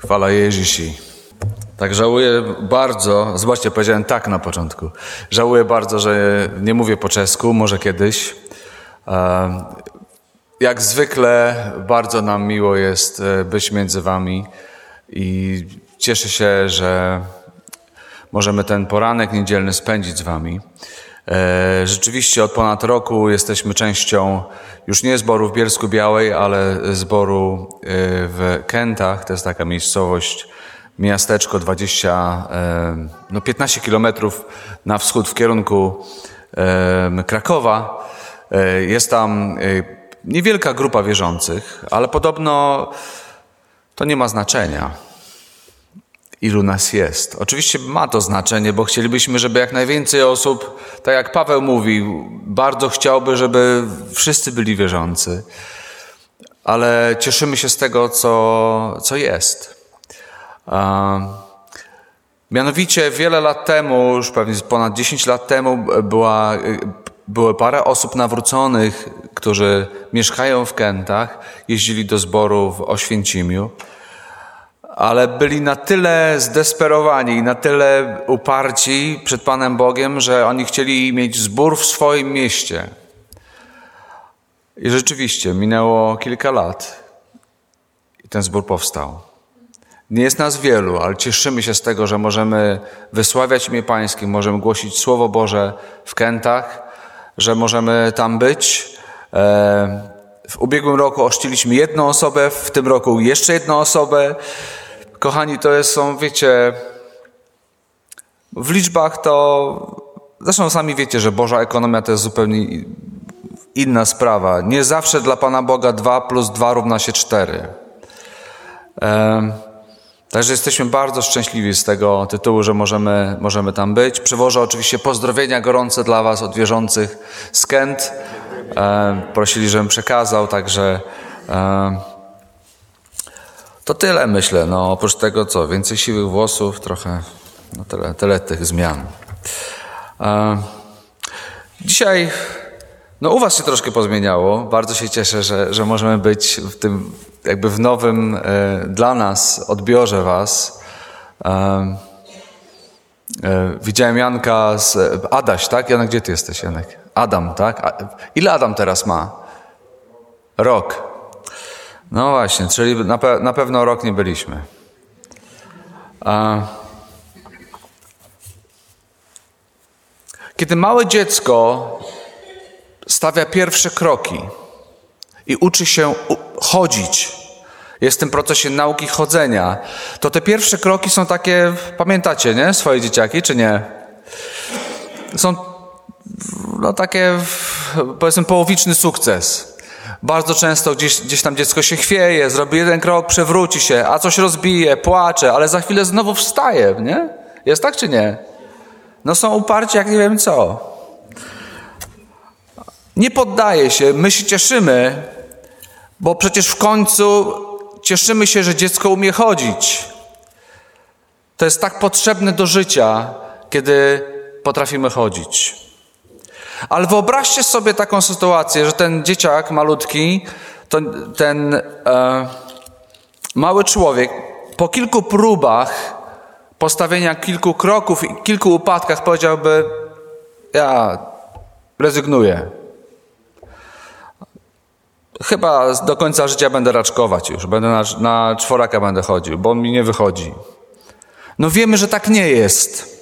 Chwała Jezusi. Tak żałuję bardzo, zobaczcie, powiedziałem tak na początku. Żałuję bardzo, że nie mówię po czesku, może kiedyś. Jak zwykle bardzo nam miło jest być między wami i cieszę się, że możemy ten poranek niedzielny spędzić z wami. Rzeczywiście od ponad roku jesteśmy częścią już nie zboru w Bielsku-Białej, ale zboru w Kętach. To jest taka miejscowość, miasteczko 15 kilometrów na wschód w kierunku Krakowa. Jest tam niewielka grupa wierzących, ale podobno to nie ma znaczenia, ilu nas jest. Oczywiście ma to znaczenie, bo chcielibyśmy, żeby jak najwięcej osób, tak jak Paweł mówił, bardzo chciałby, żeby wszyscy byli wierzący. Ale cieszymy się z tego, co jest. Mianowicie wiele lat temu, już pewnie ponad 10 lat temu, było parę osób nawróconych, którzy mieszkają w Kętach, jeździli do zboru w Oświęcimiu, ale byli na tyle zdesperowani i na tyle uparci przed Panem Bogiem, że oni chcieli mieć zbór w swoim mieście. I rzeczywiście minęło kilka lat i ten zbór powstał. Nie jest nas wielu, ale cieszymy się z tego, że możemy wysławiać imię Pańskie, możemy głosić Słowo Boże w Kętach, że możemy tam być. W ubiegłym roku ochrzciliśmy jedną osobę, w tym roku jeszcze jedną osobę. Kochani, to są, wiecie, w liczbach to... Zresztą sami wiecie, że Boża ekonomia to jest zupełnie inna sprawa. Nie zawsze dla Pana Boga 2 + 2 równa się 4. Także jesteśmy bardzo szczęśliwi z tego tytułu, że możemy tam być. Przywożę oczywiście pozdrowienia gorące dla was od wierzących z Kęt. Prosili, żebym przekazał, także to tyle, myślę. No, oprócz tego co? Więcej siwych włosów, trochę, no tyle tych zmian. Dzisiaj u was się troszkę pozmieniało. Bardzo się cieszę, że możemy być w tym jakby w nowym dla nas odbiorze was. Widziałem Janka Adaś, tak? Janek, gdzie ty jesteś, Janek? Adam, tak? Ile Adam teraz ma? Rok. No właśnie, czyli na pewno rok nie byliśmy. Kiedy małe dziecko stawia pierwsze kroki i uczy się chodzić, jest w tym procesie nauki chodzenia, to te pierwsze kroki są takie, pamiętacie, nie? Swoje dzieciaki, czy nie? Są takie, powiedzmy, połowiczny sukces. Bardzo często gdzieś tam dziecko się chwieje, zrobi jeden krok, przewróci się, a coś rozbije, płacze, ale za chwilę znowu wstaje, nie? Jest tak, czy nie? Są uparci jak nie wiem co. Nie poddaje się, my się cieszymy, bo przecież w końcu cieszymy się, że dziecko umie chodzić. To jest tak potrzebne do życia, kiedy potrafimy chodzić. Ale wyobraźcie sobie taką sytuację, że ten dzieciak malutki, ten mały człowiek po kilku próbach postawienia kilku kroków i kilku upadkach powiedziałby: ja rezygnuję. Chyba do końca życia będę raczkować już. Będę na czworaka będę chodził, bo mi nie wychodzi. Wiemy, że tak nie jest.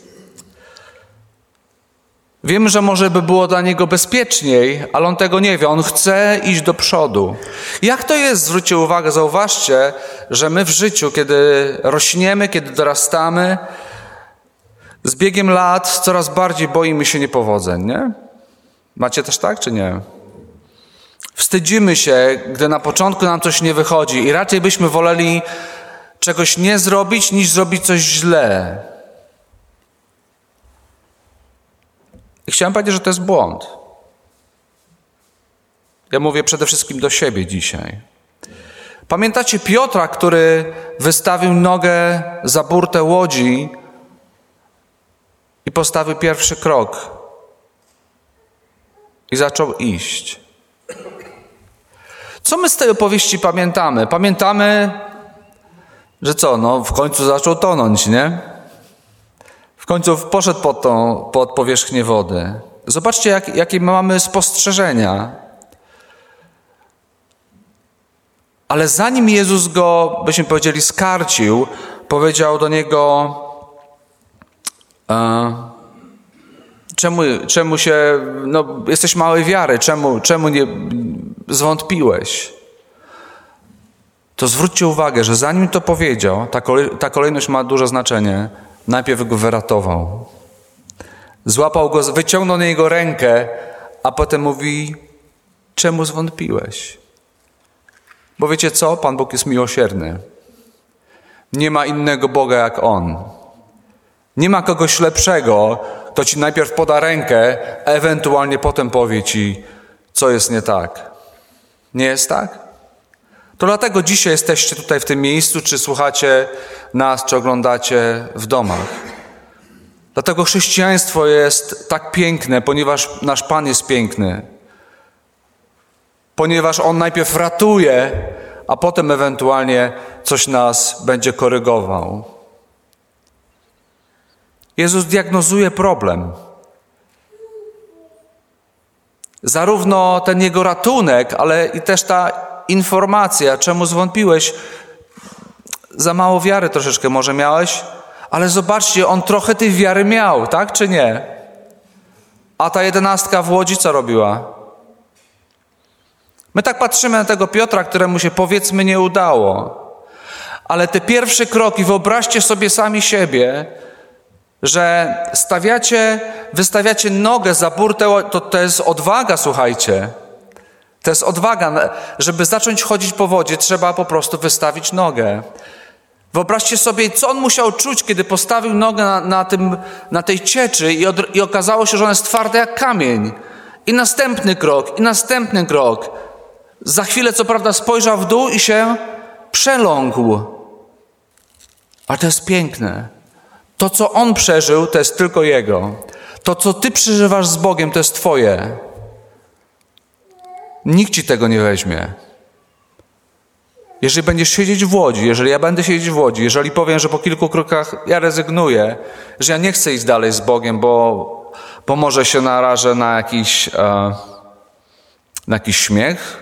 Wiemy, że może by było dla niego bezpieczniej, ale on tego nie wie. On chce iść do przodu. Jak to jest? Zwróćcie uwagę, zauważcie, że my w życiu, kiedy rośniemy, kiedy dorastamy, z biegiem lat coraz bardziej boimy się niepowodzeń, nie? Macie też tak, czy nie? Wstydzimy się, gdy na początku nam coś nie wychodzi i raczej byśmy woleli czegoś nie zrobić, niż zrobić coś źle. I chciałem powiedzieć, że to jest błąd. Ja mówię przede wszystkim do siebie dzisiaj. Pamiętacie Piotra, który wystawił nogę za burtę łodzi i postawił pierwszy krok i zaczął iść. Co my z tej opowieści pamiętamy? Pamiętamy Że co, no w końcu zaczął tonąć, nie? W końcu poszedł pod powierzchnię wody. Zobaczcie, jakie mamy spostrzeżenia. Ale zanim Jezus go, byśmy powiedzieli, skarcił, powiedział do niego, czemu się, no jesteś małej wiary, czemu nie zwątpiłeś? To zwróćcie uwagę, że zanim to powiedział, ta kolejność ma duże znaczenie. Najpierw go wyratował. Złapał go, wyciągnął na niego rękę, a potem mówi, czemu zwątpiłeś? Bo wiecie co? Pan Bóg jest miłosierny. Nie ma innego Boga jak On. Nie ma kogoś lepszego, kto ci najpierw poda rękę, a ewentualnie potem powie ci, co jest nie tak. Nie jest tak? To dlatego dzisiaj jesteście tutaj w tym miejscu, czy słuchacie nas, czy oglądacie w domach. Dlatego chrześcijaństwo jest tak piękne, ponieważ nasz Pan jest piękny. Ponieważ On najpierw ratuje, a potem ewentualnie coś nas będzie korygował. Jezus diagnozuje problem. Zarówno ten Jego ratunek, ale i też ta informacja, czemu zwątpiłeś. Za mało wiary troszeczkę może miałeś, ale zobaczcie, on trochę tej wiary miał, tak czy nie? A ta 11 w łodzi co robiła? My tak patrzymy na tego Piotra, któremu się powiedzmy nie udało. Ale te pierwsze kroki, wyobraźcie sobie sami siebie, że wystawiacie nogę za burtę, to jest odwaga, słuchajcie. To jest odwaga. Żeby zacząć chodzić po wodzie, trzeba po prostu wystawić nogę. Wyobraźcie sobie, co on musiał czuć, kiedy postawił nogę na tej cieczy i okazało się, że ona jest twarda jak kamień. I następny krok. Za chwilę, co prawda, spojrzał w dół i się przeląkł. Ale to jest piękne. To, co on przeżył, to jest tylko jego. To, co ty przeżywasz z Bogiem, to jest twoje. Nikt ci tego nie weźmie. Jeżeli będziesz siedzieć w łodzi, jeżeli ja będę siedzieć w łodzi, jeżeli powiem, że po kilku krokach ja rezygnuję, że ja nie chcę iść dalej z Bogiem, bo może się narażę na jakiś śmiech,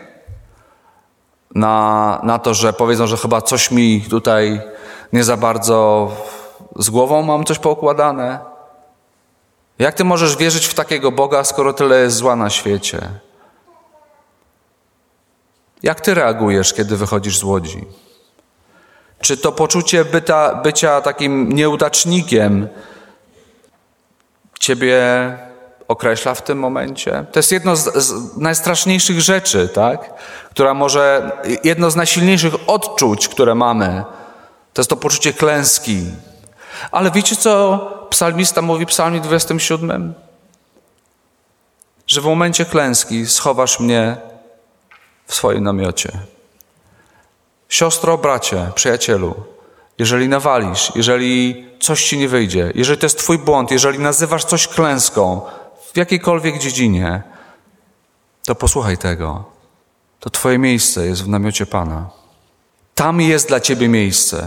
na to, że powiedzą, że chyba coś mi tutaj nie za bardzo z głową mam coś poukładane. Jak ty możesz wierzyć w takiego Boga, skoro tyle jest zła na świecie? Jak ty reagujesz, kiedy wychodzisz z łodzi? Czy to poczucie bycia takim nieudacznikiem ciebie określa w tym momencie? To jest jedno z najstraszniejszych rzeczy, tak? Jedno z najsilniejszych odczuć, które mamy, to jest to poczucie klęski. Ale wiecie, co psalmista mówi w psalmie 27? Że w momencie klęski schowasz mnie w swoim namiocie. Siostro, bracie, przyjacielu, jeżeli nawalisz, jeżeli coś ci nie wyjdzie, jeżeli to jest twój błąd, jeżeli nazywasz coś klęską w jakiejkolwiek dziedzinie, to posłuchaj tego. To twoje miejsce jest w namiocie Pana. Tam jest dla ciebie miejsce.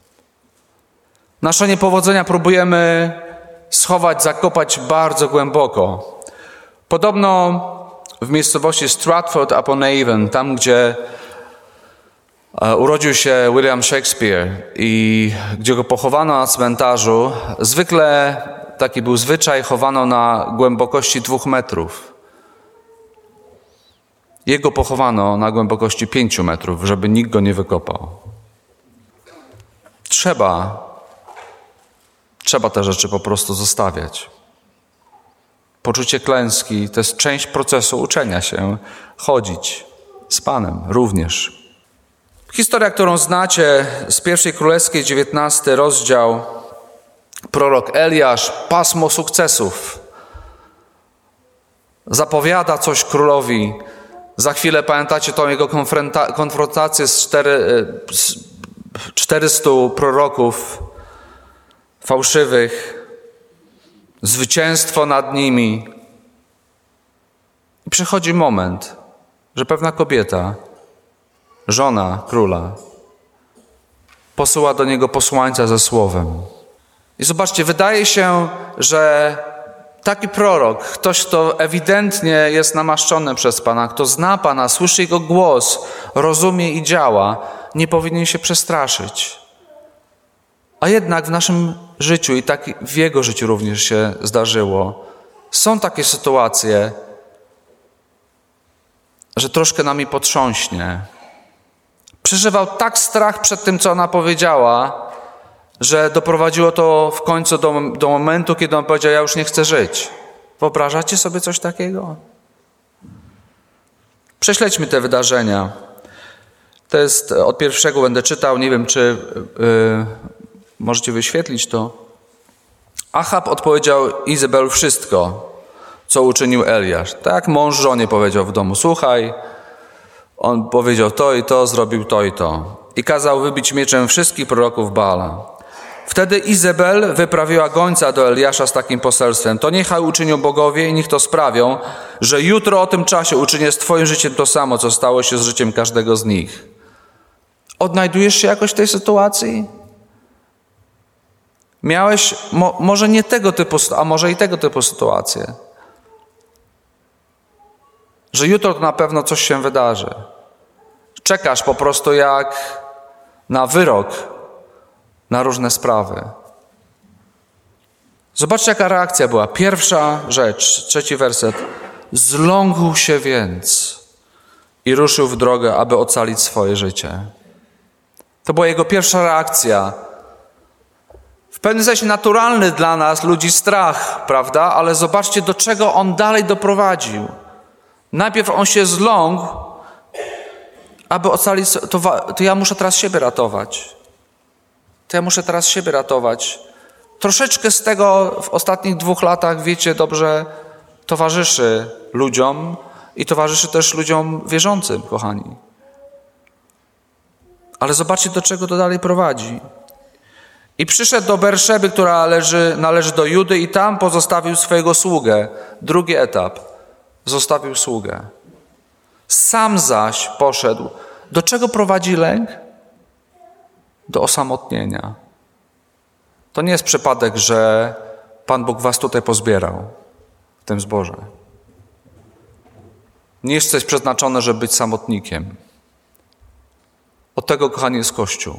Nasze niepowodzenia próbujemy schować, zakopać bardzo głęboko. Podobno w miejscowości Stratford-upon-Avon, tam gdzie urodził się William Shakespeare i gdzie go pochowano na cmentarzu, zwykle taki był zwyczaj, chowano na głębokości 2 metrów. Jego pochowano na głębokości 5 metrów, żeby nikt go nie wykopał. Trzeba te rzeczy po prostu zostawiać. Poczucie klęski to jest część procesu uczenia się, chodzić z Panem również. Historia, którą znacie z Pierwszej Królewskiej, 19 rozdział, prorok Eliasz, pasmo sukcesów. Zapowiada coś królowi. Za chwilę pamiętacie tą jego konfrontację z 400 proroków fałszywych. Zwycięstwo nad nimi. I przychodzi moment, że pewna kobieta, żona króla, posyła do niego posłańca ze słowem. I zobaczcie, wydaje się, że taki prorok, ktoś, kto ewidentnie jest namaszczony przez Pana, kto zna Pana, słyszy Jego głos, rozumie i działa, nie powinien się przestraszyć. A jednak w naszym życiu i tak w Jego życiu również się zdarzyło, są takie sytuacje, że troszkę nami potrząśnie. Przeżywał tak strach przed tym, co ona powiedziała, że doprowadziło to w końcu do momentu, kiedy on powiedział: ja już nie chcę żyć. Wyobrażacie sobie coś takiego? Prześledźmy te wydarzenia. To jest od pierwszego, będę czytał, nie wiem, czy możecie wyświetlić to. Achab odpowiedział Izabel wszystko, co uczynił Eliasz. Tak jak mąż żonie powiedział w domu: słuchaj, on powiedział to i to, zrobił to i to. I kazał wybić mieczem wszystkich proroków Baala. Wtedy Izabel wyprawiła gońca do Eliasza z takim poselstwem: to niechaj uczynią bogowie i niech to sprawią, że jutro o tym czasie uczynię z twoim życiem to samo, co stało się z życiem każdego z nich. Odnajdujesz się jakoś w tej sytuacji? Miałeś może nie tego typu, a może i tego typu sytuację. Że jutro to na pewno coś się wydarzy. Czekasz po prostu jak na wyrok, na różne sprawy. Zobaczcie, jaka reakcja była. Pierwsza rzecz, 3 werset. Zląkł się więc i ruszył w drogę, aby ocalić swoje życie. To była jego pierwsza reakcja. W pewnym sensie naturalny dla nas, ludzi, strach, prawda? Ale zobaczcie, do czego on dalej doprowadził. Najpierw on się zląkł, aby ocalić, to ja muszę teraz siebie ratować. Troszeczkę z tego w ostatnich 2 latach, wiecie, dobrze towarzyszy ludziom i towarzyszy też ludziom wierzącym, kochani. Ale zobaczcie, do czego to dalej prowadzi. I przyszedł do Berszeby, która należy do Judy, i tam pozostawił swojego sługę. Drugi etap. Zostawił sługę. Sam zaś poszedł. Do czego prowadzi lęk? Do osamotnienia. To nie jest przypadek, że Pan Bóg was tutaj pozbierał w tym zborze. Nie jesteś przeznaczony, żeby być samotnikiem. Od tego, kochani, jest Kościół.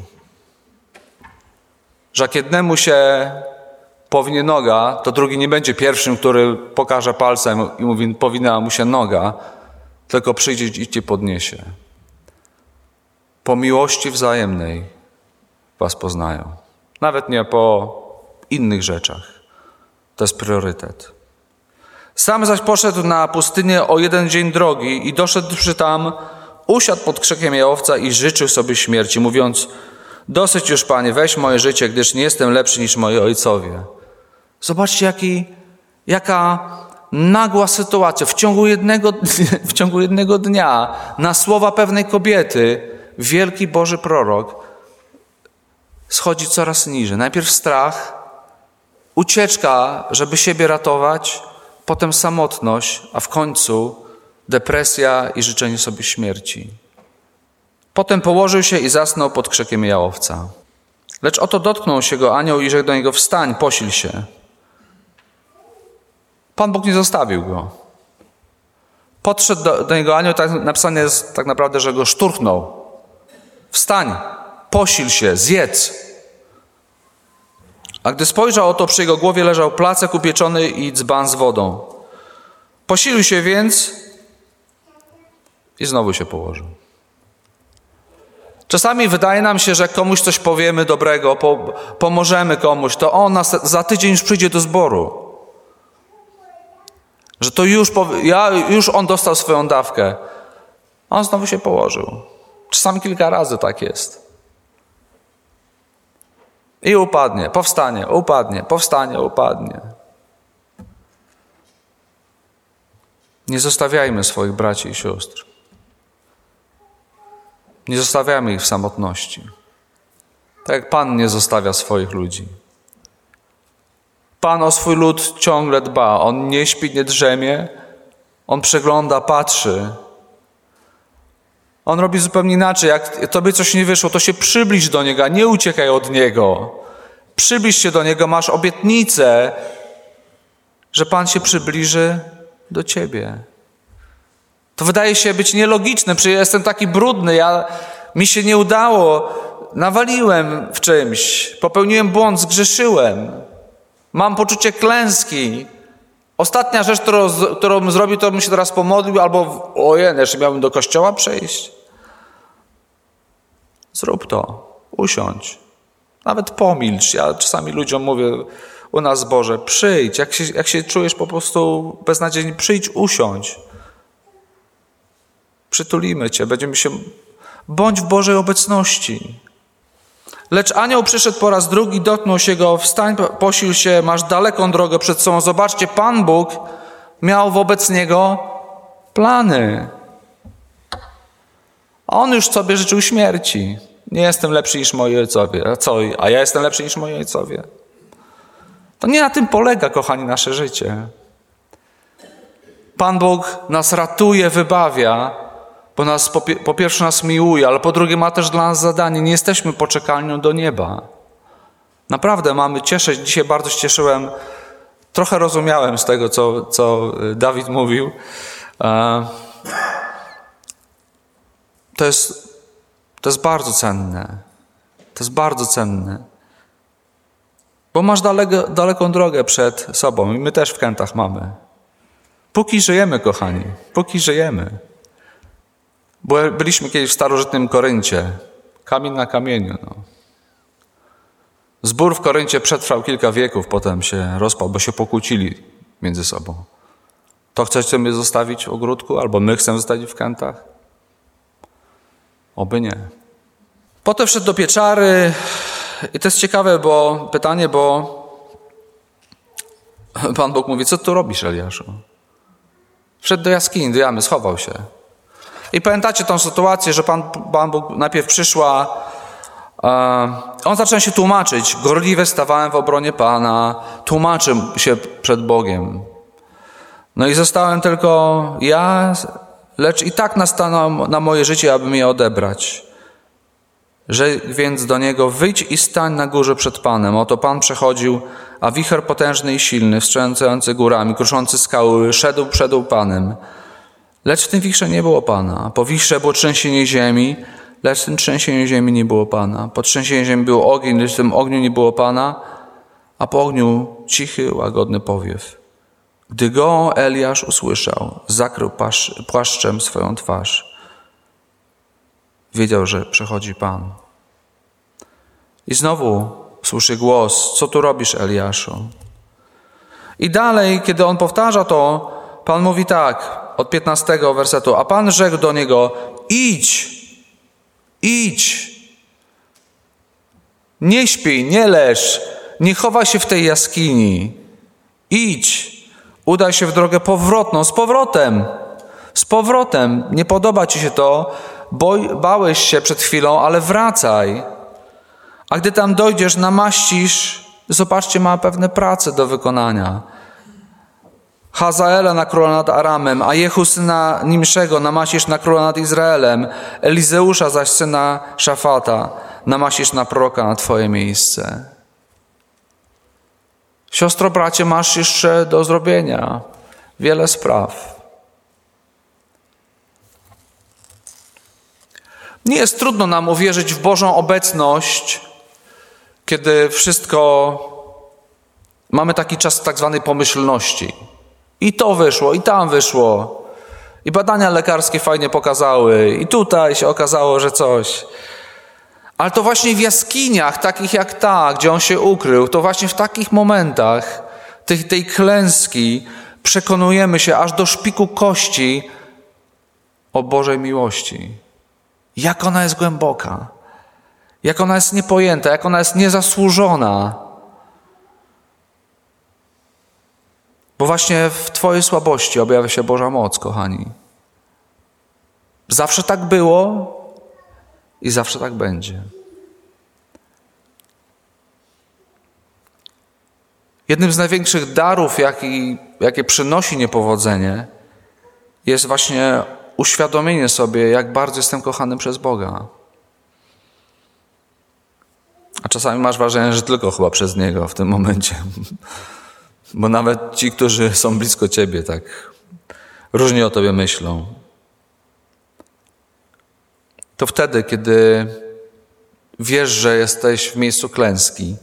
Że jak jednemu się powinie noga, to drugi nie będzie pierwszym, który pokaże palcem i mówi: powinęła mu się noga, tylko przyjdzie i cię podniesie. Po miłości wzajemnej was poznają. Nawet nie po innych rzeczach. To jest priorytet. Sam zaś poszedł na pustynię o 1 dzień drogi i doszedłszy tam, usiadł pod krzykiem jałowca i życzył sobie śmierci, mówiąc: dosyć już, Panie, weź moje życie, gdyż nie jestem lepszy niż moi ojcowie. Zobaczcie, jaka nagła sytuacja. W ciągu jednego dnia na słowa pewnej kobiety wielki Boży prorok schodzi coraz niżej. Najpierw strach, ucieczka, żeby siebie ratować, potem samotność, a w końcu depresja i życzenie sobie śmierci. Potem położył się i zasnął pod krzykiem jałowca. Lecz oto dotknął się go anioł i rzekł do niego: wstań, posil się. Pan Bóg nie zostawił go. Podszedł do niego anioł, tak napisane jest tak naprawdę, że go szturchnął. Wstań, posil się, zjedz. A gdy spojrzał, oto przy jego głowie leżał placek upieczony i dzban z wodą. Posilił się więc i znowu się położył. Czasami wydaje nam się, że komuś coś powiemy dobrego, pomożemy komuś, to on za tydzień już przyjdzie do zboru. Że to już on dostał swoją dawkę. A on znowu się położył. Czasami kilka razy tak jest. I upadnie, powstanie, upadnie, powstanie, upadnie. Nie zostawiajmy swoich braci i sióstr. Nie zostawiamy ich w samotności. Tak jak Pan nie zostawia swoich ludzi. Pan o swój lud ciągle dba. On nie śpi, nie drzemie. On przegląda, patrzy. On robi zupełnie inaczej. Jak tobie coś nie wyszło, to się przybliż do Niego, a nie uciekaj od Niego. Przybliż się do Niego, masz obietnicę, że Pan się przybliży do ciebie. To wydaje się być nielogiczne, przecież ja jestem taki brudny, mi się nie udało, nawaliłem w czymś, popełniłem błąd, zgrzeszyłem, mam poczucie klęski. Ostatnia rzecz, którą bym zrobił, to bym się teraz pomodlił, albo jeszcze miałbym do kościoła przejść. Zrób to, usiądź, nawet pomilcz. Ja czasami ludziom mówię u nas w zborze, przyjdź, jak się czujesz po prostu beznadziejnie, przyjdź, usiądź. Przytulimy cię, bądź w Bożej obecności. Lecz anioł przyszedł po raz drugi, dotknął się go, wstań, posil się, masz daleką drogę przed sobą. Zobaczcie, Pan Bóg miał wobec niego plany. On już sobie życzył śmierci. Nie jestem lepszy niż moi ojcowie. A ja jestem lepszy niż moi ojcowie. To nie na tym polega, kochani, nasze życie. Pan Bóg nas ratuje, wybawia, bo po pierwsze nas miłuje, ale po drugie ma też dla nas zadanie. Nie jesteśmy poczekalnią do nieba. Naprawdę mamy cieszyć. Dzisiaj bardzo się cieszyłem. Trochę rozumiałem z tego, co Dawid mówił. To jest bardzo cenne. To jest bardzo cenne. Bo masz daleką drogę przed sobą. I my też w Kętach mamy. Póki żyjemy, kochani. Póki żyjemy. Bo byliśmy kiedyś w starożytnym Koryncie. Kamień na kamieniu. Zbór w Koryncie przetrwał kilka wieków, potem się rozpadł, bo się pokłócili między sobą. To chcemy zostawić w ogródku, albo my chcemy zostawić w Kętach? Oby nie. Potem wszedł do pieczary i to jest ciekawe, pytanie, bo Pan Bóg mówi, co tu robisz, Eliaszu? Wszedł do jaskini, do jamy, schował się. I pamiętacie tą sytuację, że Pan Bóg najpierw przyszła, on zaczął się tłumaczyć. Gorliwie stawałem w obronie Pana, tłumaczył się przed Bogiem. No i zostałem tylko ja, lecz i tak nastanął na moje życie, aby mnie odebrać. Rzekł więc do niego, wyjdź i stań na górze przed Panem. Oto Pan przechodził, a wicher potężny i silny, wstrząsający górami, kruszący skały, szedł przed Panem. Lecz w tym wichrze nie było Pana. Po wichrze było trzęsienie ziemi, lecz w tym trzęsieniu ziemi nie było Pana. Po trzęsieniu ziemi był ogień, lecz w tym ogniu nie było Pana, a po ogniu cichy, łagodny powiew. Gdy go Eliasz usłyszał, zakrył płaszczem swoją twarz. Wiedział, że przychodzi Pan. I znowu słyszy głos, co tu robisz, Eliaszu? I dalej, kiedy on powtarza to, Pan mówi tak, od 15 wersetu, a Pan rzekł do niego, idź, nie śpij, nie leż, nie chowaj się w tej jaskini, idź, udaj się w drogę powrotną, z powrotem, nie podoba ci się to, bałeś się przed chwilą, ale wracaj, a gdy tam dojdziesz, namaścisz, zobaczcie, ma pewne prace do wykonania. Hazaela na króla nad Aramem, a Jehu syna Nimszego namaścisz na króla nad Izraelem, Elizeusza zaś syna Szafata namaścisz na proroka na twoje miejsce. Siostro, bracie, masz jeszcze do zrobienia wiele spraw. Nie jest trudno nam uwierzyć w Bożą obecność, kiedy mamy taki czas tak zwanej pomyślności. I to wyszło, i tam wyszło. I badania lekarskie fajnie pokazały. I tutaj się okazało, że coś. Ale to właśnie w jaskiniach, takich jak ta, gdzie on się ukrył, to właśnie w takich momentach tej klęski przekonujemy się aż do szpiku kości o Bożej miłości. Jak ona jest głęboka. Jak ona jest niepojęta, jak ona jest niezasłużona. Bo właśnie w Twojej słabości objawia się Boża moc, kochani. Zawsze tak było i zawsze tak będzie. Jednym z największych darów, jakie przynosi niepowodzenie, jest właśnie uświadomienie sobie, jak bardzo jestem kochany przez Boga. A czasami masz wrażenie, że tylko chyba przez Niego w tym momencie. Bo nawet ci, którzy są blisko ciebie, tak różnie o tobie myślą. To wtedy, kiedy wiesz, że jesteś w miejscu klęski,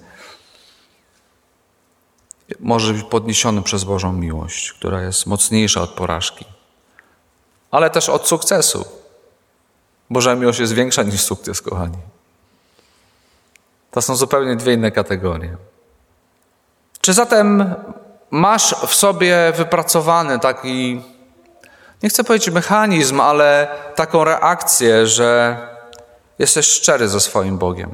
może być podniesiony przez Bożą miłość, która jest mocniejsza od porażki, ale też od sukcesu. Boża miłość jest większa niż sukces, kochani. To są zupełnie dwie inne kategorie. Czy zatem masz w sobie wypracowany taki, nie chcę powiedzieć mechanizm, ale taką reakcję, że jesteś szczery ze swoim Bogiem?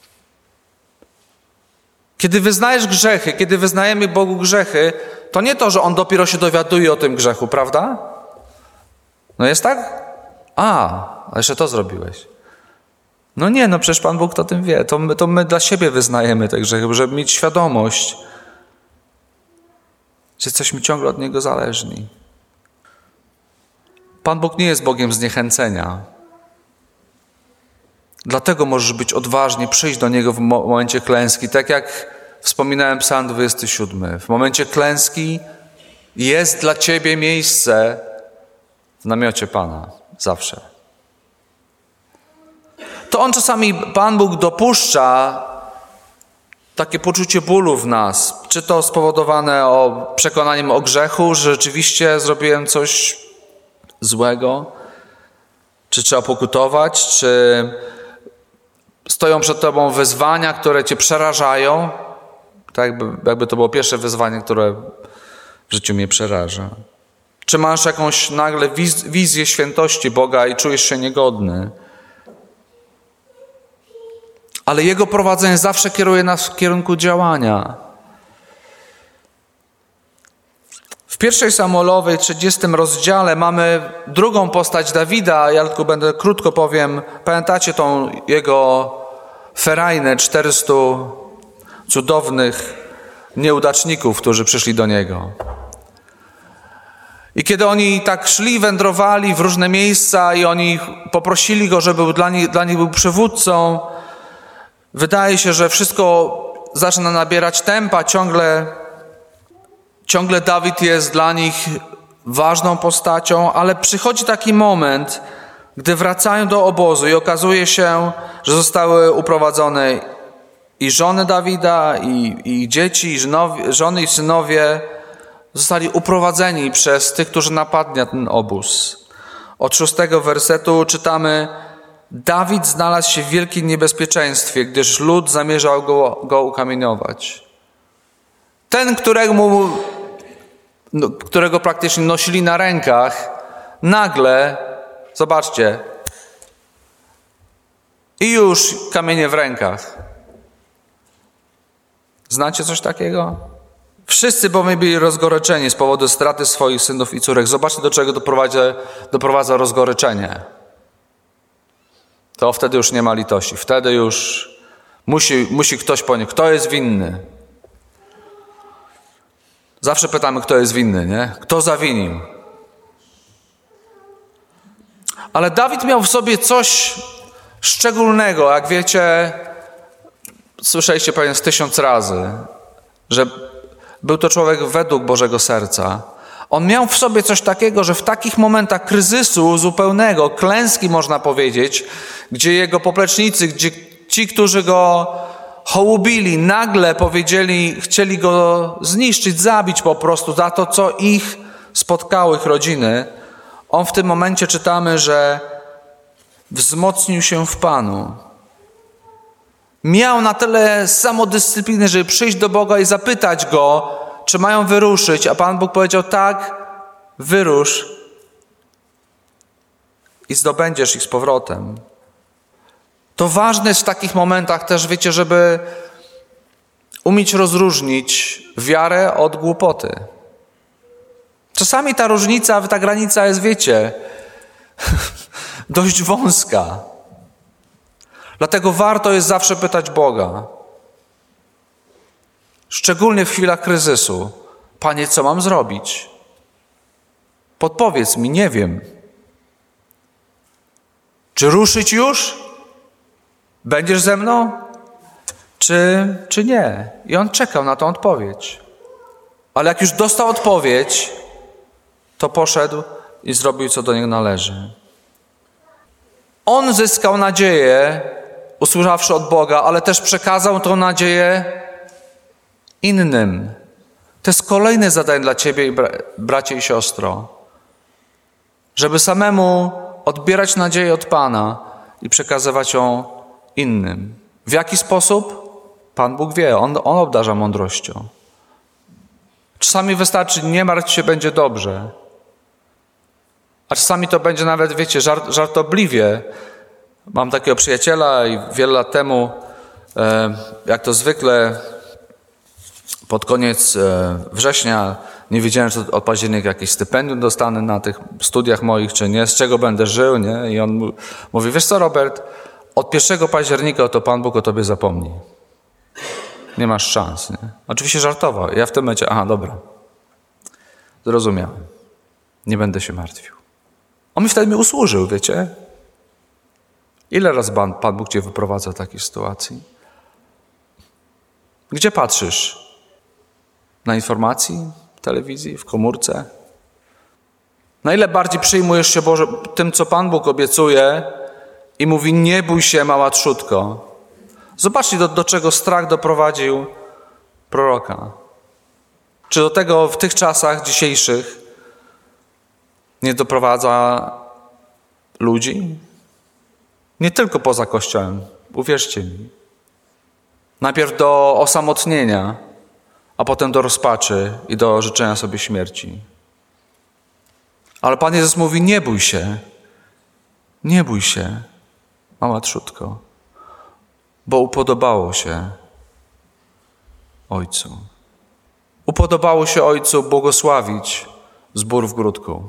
Kiedy wyznajesz grzechy, kiedy wyznajemy Bogu grzechy, to nie to, że On dopiero się dowiaduje o tym grzechu, prawda? No jest tak? A jeszcze to zrobiłeś. No nie, no przecież Pan Bóg o tym wie. To my dla siebie wyznajemy te grzechy, żeby mieć świadomość, że jesteśmy ciągle od Niego zależni. Pan Bóg nie jest Bogiem zniechęcenia. Dlatego możesz być odważny, przyjść do Niego w momencie klęski. Tak jak wspominałem Psalm 27. W momencie klęski jest dla ciebie miejsce w namiocie Pana. Zawsze. To On czasami, Pan Bóg dopuszcza takie poczucie bólu w nas. Czy to spowodowane przekonaniem o grzechu, że rzeczywiście zrobiłem coś złego, czy trzeba pokutować, czy stoją przed tobą wyzwania, które cię przerażają. Tak jakby to było pierwsze wyzwanie, które w życiu mnie przeraża. Czy masz jakąś nagle wizję świętości Boga i czujesz się niegodny? Ale Jego prowadzenie zawsze kieruje nas w kierunku działania. W 1 Samuelowej, 30 rozdziale mamy drugą postać Dawida. Ja tylko będę krótko powiem. Pamiętacie tą jego ferajnę 400 cudownych nieudaczników, którzy przyszli do niego. I kiedy oni tak szli, wędrowali w różne miejsca i oni poprosili go, żeby dla nich był przywódcą, wydaje się, że wszystko zaczyna nabierać tempa. Ciągle Dawid jest dla nich ważną postacią, ale przychodzi taki moment, gdy wracają do obozu i okazuje się, że zostały uprowadzone i żony Dawida, i dzieci, i żony i synowie zostali uprowadzeni przez tych, którzy napadli na ten obóz. Od 6 wersetu czytamy: Dawid znalazł się w wielkim niebezpieczeństwie, gdyż lud zamierzał go ukamienować. Ten, którego praktycznie nosili na rękach, nagle, zobaczcie, i już kamienie w rękach. Znacie coś takiego? Wszyscy bowiem byli rozgoryczeni z powodu straty swoich synów i córek. Zobaczcie, do czego doprowadza rozgoryczenie. To wtedy już nie ma litości. Wtedy już musi ktoś ponieść. Kto jest winny? Zawsze pytamy, kto jest winny, nie? Kto zawinił? Ale Dawid miał w sobie coś szczególnego. Jak wiecie, słyszeliście pewnie 1000 razy, że był to człowiek według Bożego serca. On miał w sobie coś takiego, że w takich momentach kryzysu zupełnego, klęski można powiedzieć, gdzie jego poplecznicy, gdzie ci, którzy go hołubili, nagle chcieli go zniszczyć, zabić po prostu za to, co ich spotkało, ich rodziny. On w tym momencie czytamy, że wzmocnił się w Panu. Miał na tyle samodyscypliny, żeby przyjść do Boga i zapytać Go, czy mają wyruszyć, a Pan Bóg powiedział: tak, wyrusz i zdobędziesz ich z powrotem. To ważne jest w takich momentach też, wiecie, żeby umieć rozróżnić wiarę od głupoty. Czasami ta różnica, ta granica jest, wiecie, dość wąska. Dlatego warto jest zawsze pytać Boga. Szczególnie w chwilach kryzysu. Panie, co mam zrobić? Podpowiedz mi, nie wiem. Czy ruszyć już? Będziesz ze mną? Czy nie? I on czekał na tą odpowiedź. Ale jak już dostał odpowiedź, to poszedł i zrobił, co do niego należy. On zyskał nadzieję, usłyszawszy od Boga, ale też przekazał tą nadzieję innym. To jest kolejne zadanie dla ciebie, bracie i siostro. Żeby samemu odbierać nadzieję od Pana i przekazywać ją innym. W jaki sposób? Pan Bóg wie, On obdarza mądrością. Czasami wystarczy, nie martw się, będzie dobrze. A czasami to będzie nawet, wiecie, żartobliwie. Mam takiego przyjaciela i wiele lat temu, jak to zwykle, pod koniec września nie wiedziałem, czy od października jakieś stypendium dostanę na tych studiach moich, czy nie, z czego będę żył, nie? I on mówi, wiesz co, Robert, od 1 października to Pan Bóg o tobie zapomni. Nie masz szans, nie? Oczywiście żartował. Ja w tym momencie, dobra. Zrozumiałem. Nie będę się martwił. On mi wtedy usłużył, wiecie? Ile razy Pan Bóg cię wyprowadza z takiej sytuacji? Gdzie patrzysz? Na informacji, w telewizji, w komórce? Na ile bardziej przyjmujesz się tym, co Pan Bóg obiecuje i mówi, nie bój się, mała trzódko. Zobaczcie, do czego strach doprowadził proroka. Czy do tego w tych czasach dzisiejszych nie doprowadza ludzi? Nie tylko poza Kościołem, uwierzcie mi. Najpierw do osamotnienia, a potem do rozpaczy i do życzenia sobie śmierci. Ale Pan Jezus mówi, nie bój się, mała trzódko, bo upodobało się Ojcu. Upodobało się Ojcu błogosławić zbór w Gródku.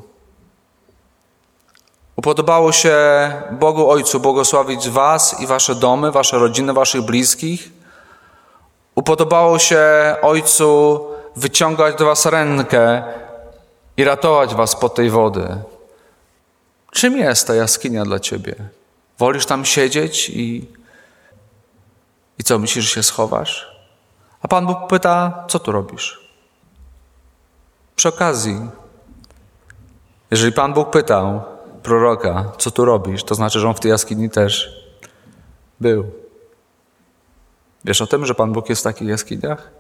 Upodobało się Bogu Ojcu błogosławić was i wasze domy, wasze rodziny, waszych bliskich. Upodobało się Ojcu wyciągać do was rękę i ratować was spod tej wody. Czym jest ta jaskinia dla ciebie? Wolisz tam siedzieć i co, myślisz, że się schowasz? A Pan Bóg pyta, co tu robisz? Przy okazji, jeżeli Pan Bóg pytał proroka, co tu robisz, to znaczy, że on w tej jaskini też był. Wiesz o tym, że Pan Bóg jest w takich jaskiniach?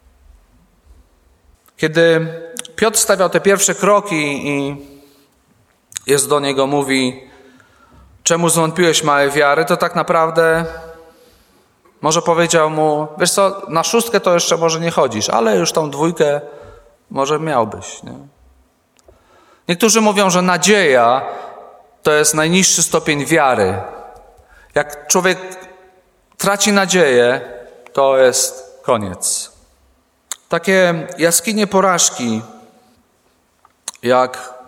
Kiedy Piotr stawiał te pierwsze kroki i Jezus do niego mówi, czemu zwątpiłeś, małej wiary, to tak naprawdę może powiedział mu, wiesz co, na 6 to jeszcze może nie chodzisz, ale już tą 2 może miałbyś. Nie? Niektórzy mówią, że nadzieja to jest najniższy stopień wiary. Jak człowiek traci nadzieję, to jest koniec. Takie jaskinie porażki, jak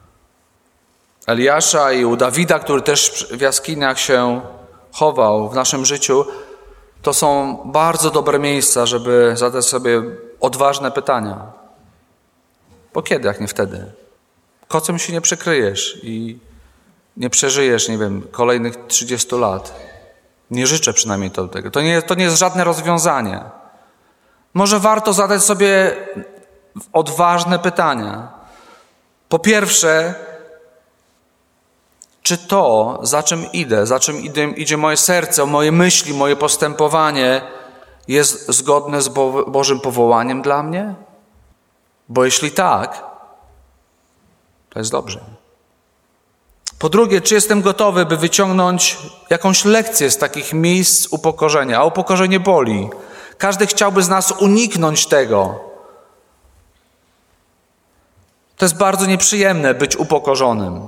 Eliasza i u Dawida, który też w jaskiniach się chował w naszym życiu, to są bardzo dobre miejsca, żeby zadać sobie odważne pytania. Bo kiedy, jak nie wtedy? Kocem się nie przykryjesz i nie przeżyjesz, nie wiem, kolejnych 30 lat. Nie życzę przynajmniej tego. To nie jest żadne rozwiązanie. Może warto zadać sobie odważne pytania. Po pierwsze, czy to, za czym idzie moje serce, moje myśli, moje postępowanie, jest zgodne z Bożym powołaniem dla mnie? Bo jeśli tak, to jest dobrze. Po drugie, czy jestem gotowy, by wyciągnąć jakąś lekcję z takich miejsc upokorzenia? A upokorzenie boli. Każdy chciałby z nas uniknąć tego. To jest bardzo nieprzyjemne być upokorzonym.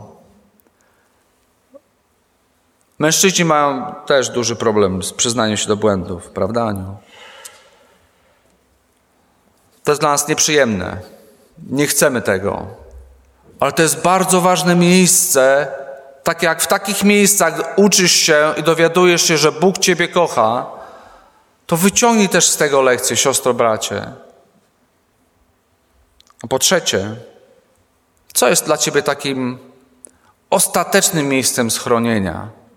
Mężczyźni mają też duży problem z przyznaniem się do błędów, prawda, Aniu? To jest dla nas nieprzyjemne. Nie chcemy tego. Ale to jest bardzo ważne miejsce, tak jak w takich miejscach uczysz się i dowiadujesz się, że Bóg ciebie kocha, to wyciągnij też z tego lekcję, siostro, bracie. A po trzecie, co jest dla ciebie takim ostatecznym miejscem schronienia?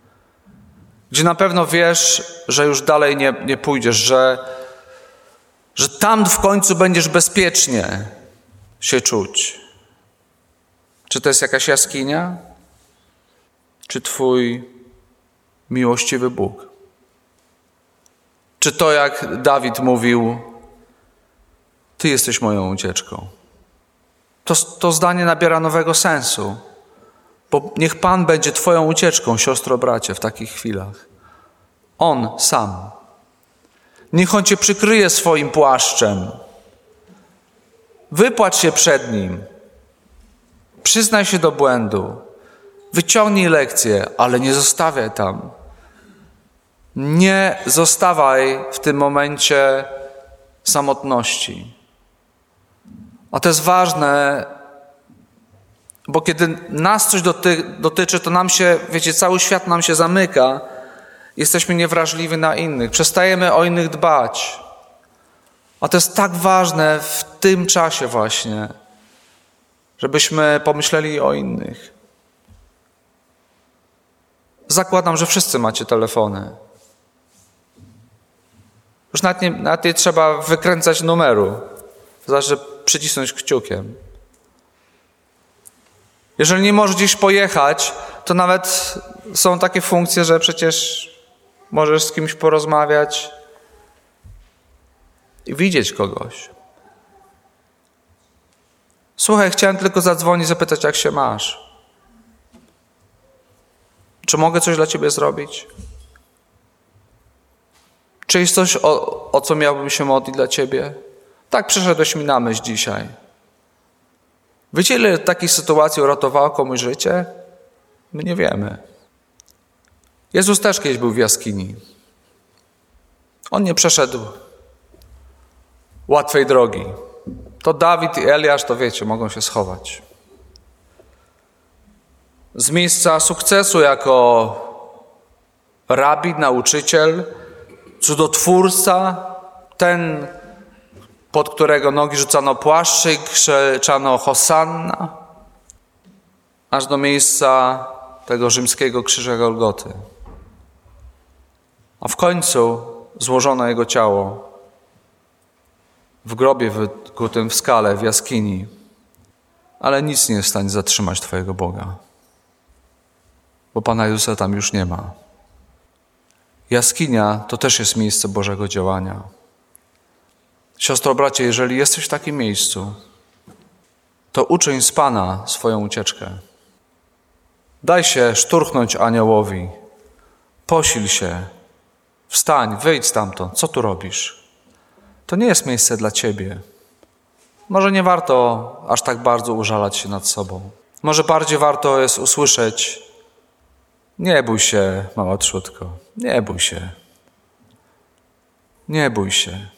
Gdzie na pewno wiesz, że już dalej nie pójdziesz, że tam w końcu będziesz bezpiecznie się czuć. Czy to jest jakaś jaskinia? Czy Twój miłościwy Bóg? Czy to, jak Dawid mówił, Ty jesteś moją ucieczką? To zdanie nabiera nowego sensu, bo niech Pan będzie Twoją ucieczką, siostro, bracie, w takich chwilach. On sam. Niech On Cię przykryje swoim płaszczem. Wypłacz się przed Nim. Przyznaj się do błędu. Wyciągnij lekcję, ale nie zostawiaj tam. Nie zostawaj w tym momencie samotności. A to jest ważne, bo kiedy nas coś dotyczy, to nam się, wiecie, cały świat nam się zamyka. Jesteśmy niewrażliwi na innych. Przestajemy o innych dbać. A to jest tak ważne w tym czasie właśnie, żebyśmy pomyśleli o innych. Zakładam, że wszyscy macie telefony. Już nawet nie trzeba wykręcać numeru. Wystarczy przycisnąć kciukiem. Jeżeli nie możesz gdzieś pojechać, to nawet są takie funkcje, że przecież możesz z kimś porozmawiać i widzieć kogoś. Słuchaj, chciałem tylko zadzwonić, zapytać, jak się masz. Czy mogę coś dla Ciebie zrobić? Czy jest coś, o co miałbym się modlić dla Ciebie? Tak przyszedłeś mi na myśl dzisiaj. Wiecie, ile takich sytuacji uratowało komuś życie? My nie wiemy. Jezus też kiedyś był w jaskini. On nie przeszedł łatwej drogi. To Dawid i Eliasz, to wiecie, mogą się schować. Z miejsca sukcesu jako rabi, nauczyciel, cudotwórca, ten, pod którego nogi rzucano płaszcze i krzyczano Hosanna, aż do miejsca tego rzymskiego krzyża Golgoty. A w końcu złożono jego ciało w grobie wykutym w skale, w jaskini. Ale nic nie jest w stanie zatrzymać Twojego Boga, bo Pana Jezusa tam już nie ma. Jaskinia to też jest miejsce Bożego działania. Siostro, bracie, jeżeli jesteś w takim miejscu, to uczyń z Pana swoją ucieczkę. Daj się szturchnąć aniołowi. Posil się. Wstań, wyjdź stamtąd. Co tu robisz? To nie jest miejsce dla Ciebie. Może nie warto aż tak bardzo użalać się nad sobą. Może bardziej warto jest usłyszeć: nie bój się, mała trzódko, nie bój się. Nie bój się.